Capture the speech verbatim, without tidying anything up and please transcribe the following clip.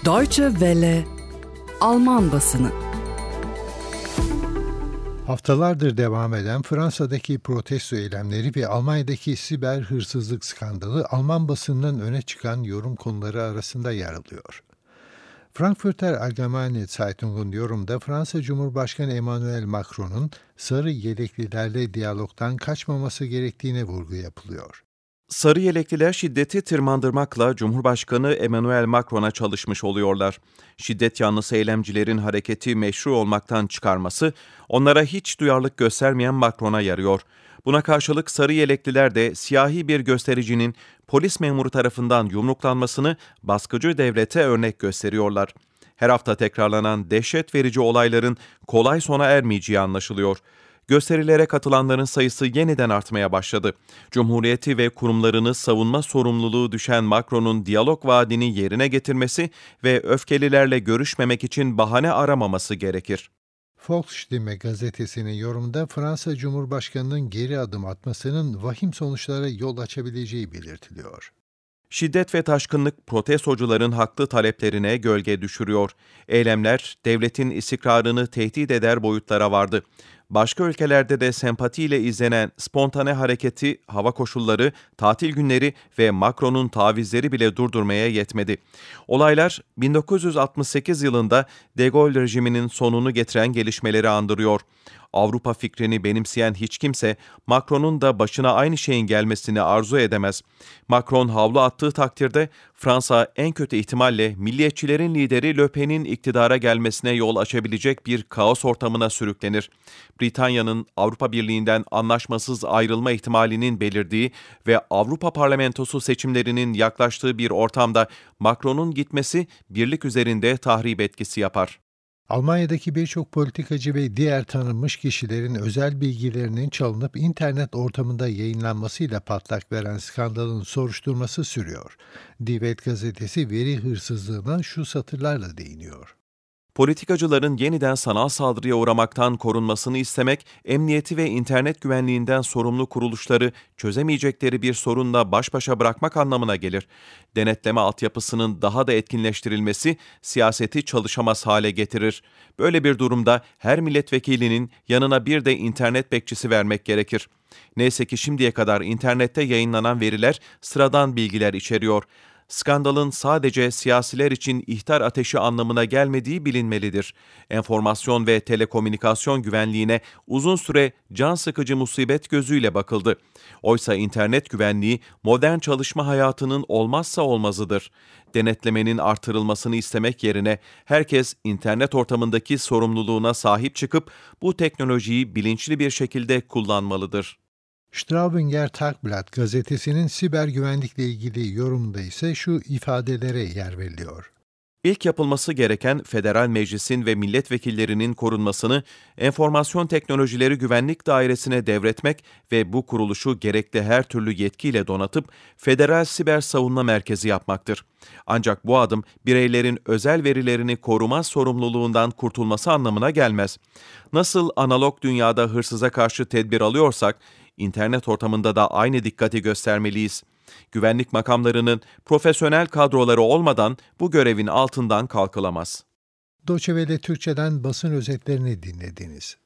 Deutsche Welle Alman basını. Haftalardır devam eden Fransa'daki protesto eylemleri ve Almanya'daki siber hırsızlık skandalı Alman basınının öne çıkan yorum konuları arasında yer alıyor. Frankfurter Allgemeine Zeitung'un yorumunda Fransa Cumhurbaşkanı Emmanuel Macron'un sarı yeleklilerle diyalogdan kaçmaması gerektiğine vurgu yapılıyor. Sarı yelekliler şiddeti tırmandırmakla Cumhurbaşkanı Emmanuel Macron'a çalışmış oluyorlar. Şiddet yanlısı eylemcilerin hareketi meşru olmaktan çıkarması, onlara hiç duyarlılık göstermeyen Macron'a yarıyor. Buna karşılık sarı yelekliler de siyahi bir göstericinin polis memuru tarafından yumruklanmasını baskıcı devlete örnek gösteriyorlar. Her hafta tekrarlanan dehşet verici olayların kolay sona ermeyeceği anlaşılıyor. Gösterilere katılanların sayısı yeniden artmaya başladı. Cumhuriyeti ve kurumlarını savunma sorumluluğu düşen Macron'un diyalog vaadini yerine getirmesi ve öfkelilerle görüşmemek için bahane aramaması gerekir. Volksstimme gazetesinin yorumunda Fransa Cumhurbaşkanı'nın geri adım atmasının vahim sonuçlara yol açabileceği belirtiliyor. Şiddet ve taşkınlık protestocuların haklı taleplerine gölge düşürüyor. Eylemler devletin istikrarını tehdit eder boyutlara vardı. Başka ülkelerde de sempatiyle izlenen spontane hareketi, hava koşulları, tatil günleri ve Macron'un tavizleri bile durdurmaya yetmedi. Olaylar bin dokuz yüz altmış sekiz yılında De Gaulle rejiminin sonunu getiren gelişmeleri andırıyor. Avrupa fikrini benimseyen hiç kimse Macron'un da başına aynı şeyin gelmesini arzu edemez. Macron havlu attığı takdirde Fransa en kötü ihtimalle milliyetçilerin lideri Le Pen'in iktidara gelmesine yol açabilecek bir kaos ortamına sürüklenir. Britanya'nın Avrupa Birliği'nden anlaşmasız ayrılma ihtimalinin belirdiği ve Avrupa Parlamentosu seçimlerinin yaklaştığı bir ortamda Macron'un gitmesi birlik üzerinde tahrip etkisi yapar. Almanya'daki birçok politikacı ve diğer tanınmış kişilerin özel bilgilerinin çalınıp internet ortamında yayınlanmasıyla patlak veren skandalın soruşturması sürüyor. Die Welt gazetesi veri hırsızlığına şu satırlarla değiniyor. Politikacıların yeniden sanal saldırıya uğramaktan korunmasını istemek, emniyeti ve internet güvenliğinden sorumlu kuruluşları çözemeyecekleri bir sorunla baş başa bırakmak anlamına gelir. Denetleme altyapısının daha da etkinleştirilmesi siyaseti çalışamaz hale getirir. Böyle bir durumda her milletvekilinin yanına bir de internet bekçisi vermek gerekir. Neyse ki şimdiye kadar internette yayınlanan veriler sıradan bilgiler içeriyor. Skandalın sadece siyasiler için ihtar ateşi anlamına gelmediği bilinmelidir. Enformasyon ve telekomünikasyon güvenliğine uzun süre can sıkıcı musibet gözüyle bakıldı. Oysa internet güvenliği modern çalışma hayatının olmazsa olmazıdır. Denetlemenin artırılmasını istemek yerine herkes internet ortamındaki sorumluluğuna sahip çıkıp bu teknolojiyi bilinçli bir şekilde kullanmalıdır. Staubinger Tagblatt gazetesinin siber güvenlikle ilgili yorumunda ise şu ifadelere yer veriliyor. İlk yapılması gereken Federal Meclis'in ve milletvekillerinin korunmasını Enformasyon Teknolojileri Güvenlik Dairesi'ne devretmek ve bu kuruluşu gerekli her türlü yetkiyle donatıp Federal Siber Savunma Merkezi yapmaktır. Ancak bu adım bireylerin özel verilerini koruma sorumluluğundan kurtulması anlamına gelmez. Nasıl analog dünyada hırsıza karşı tedbir alıyorsak, İnternet ortamında da aynı dikkati göstermeliyiz. Güvenlik makamlarının profesyonel kadroları olmadan bu görevin altından kalkılamaz. Deutsche Welle Türkçe'den basın özetlerini dinlediniz.